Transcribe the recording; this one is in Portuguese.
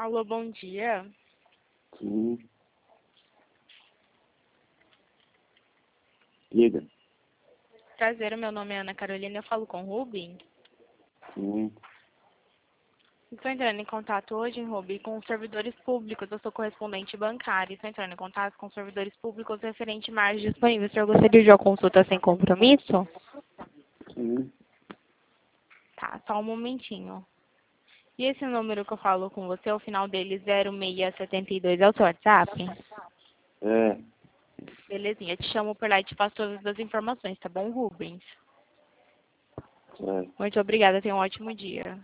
Alô, bom dia. Sim. Diga. Prazer, meu nome é Ana Carolina, eu falo com o Rubem. Sim. Estou entrando em contato hoje, Rubem, com os servidores públicos. Eu sou correspondente bancário. Estou entrando em contato com os servidores públicos referente a margens disponíveis. O senhor gostaria de uma consulta sem compromisso? Sim. Tá, só um momentinho. E esse número que eu falo com você, o final dele 0672, é o seu WhatsApp? É. Belezinha, eu te chamo por lá e te passo todas as informações, tá bom, Rubens? É. Muito obrigada, tenha um ótimo dia.